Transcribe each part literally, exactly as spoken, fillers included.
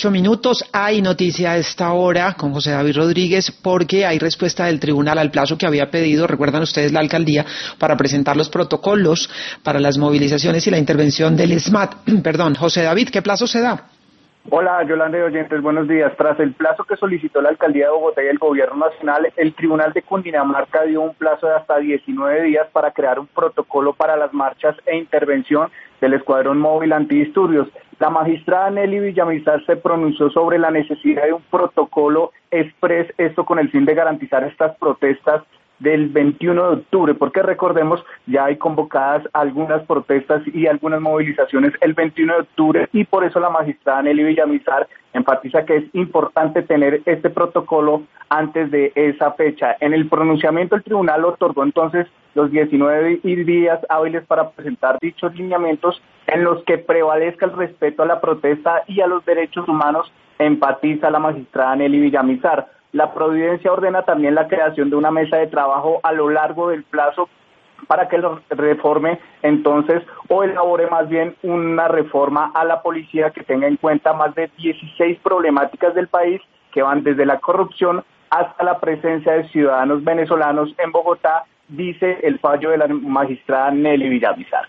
Ocho minutos, hay noticia a esta hora con José David Rodríguez porque hay respuesta del tribunal al plazo que había pedido, recuerdan ustedes, la alcaldía para presentar los protocolos para las movilizaciones y la intervención del SMAT. Perdón, José David, ¿qué plazo se da? Hola, Yolanda y oyentes, buenos días. Tras el plazo que solicitó la alcaldía de Bogotá y el gobierno nacional, el tribunal de Cundinamarca dio un plazo de hasta diecinueve días para crear un protocolo para las marchas e intervención del Escuadrón Móvil Antidisturbios. La magistrada Nelly Villamizar se pronunció sobre la necesidad de un protocolo express, esto con el fin de garantizar estas protestas del veintiuno de octubre, porque recordemos, ya hay convocadas algunas protestas y algunas movilizaciones el veintiuno de octubre, y por eso la magistrada Nelly Villamizar enfatiza que es importante tener este protocolo antes de esa fecha. En el pronunciamiento el tribunal otorgó entonces los diecinueve días hábiles para presentar dichos lineamientos en los que prevalezca el respeto a la protesta y a los derechos humanos, enfatiza la magistrada Nelly Villamizar. La Providencia ordena también la creación de una mesa de trabajo a lo largo del plazo para que lo reforme entonces o elabore más bien una reforma a la policía que tenga en cuenta más de dieciséis problemáticas del país que van desde la corrupción hasta la presencia de ciudadanos venezolanos en Bogotá, dice el fallo de la magistrada Nelly Villamizar.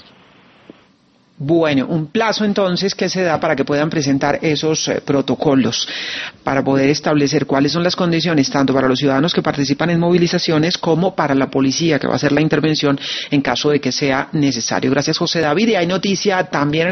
Bueno, un plazo entonces que se da para que puedan presentar esos eh, protocolos, para poder establecer cuáles son las condiciones tanto para los ciudadanos que participan en movilizaciones como para la policía que va a hacer la intervención en caso de que sea necesario. Gracias, José David. Y hay noticia también en